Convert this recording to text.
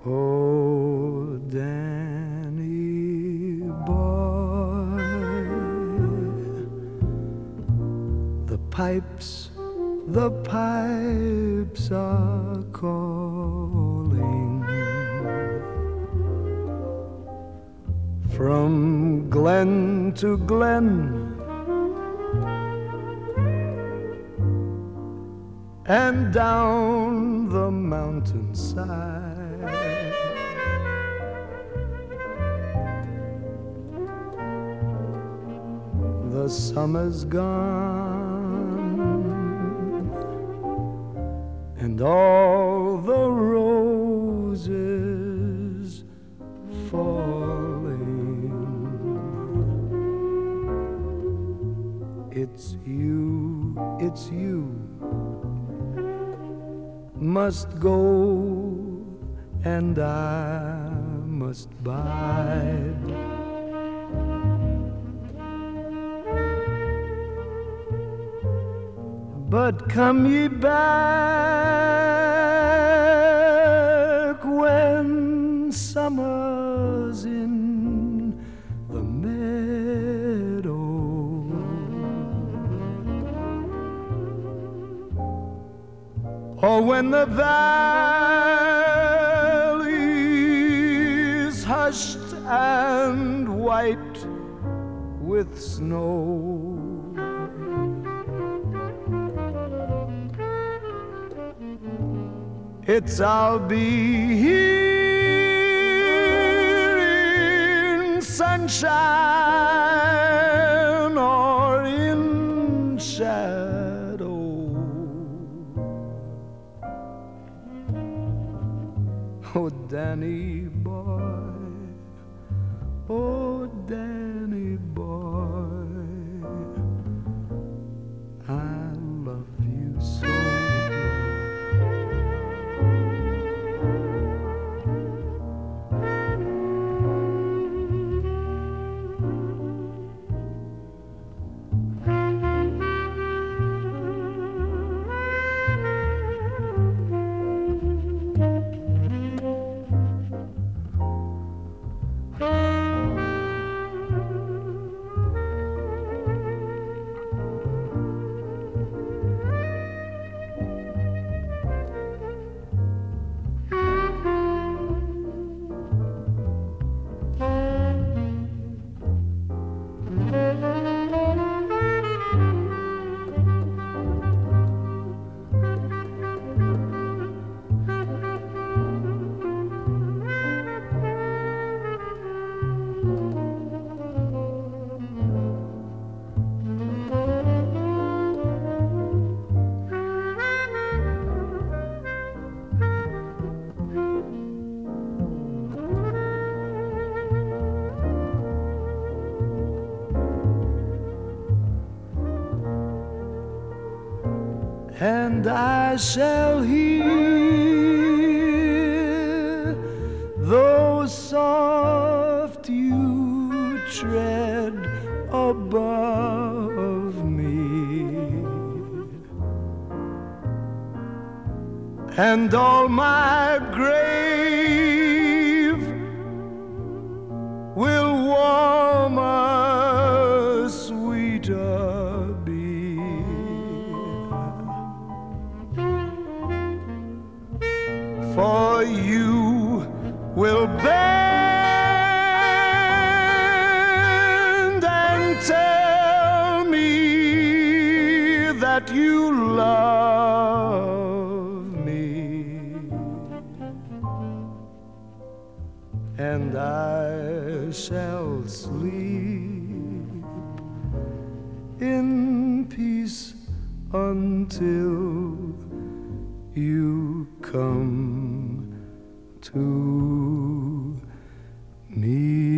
Oh, Danny boy, the pipes are calling from glen to glen, and down the mountainside. The summer's gone, and all the roses falling. It's you must go, and I must bide. But come ye back when summer's in the meadow, or when the valley's hushed and white with snow. I'll be here in sunshine or in shadow. Oh, Danny boy, oh, Danny boy, I love you so. And I shall hear, though soft you tread above me, and all my grave will warmer, sweeter be. For you will bend and tell me that you love me, and I shall sleep in peace until you come to me.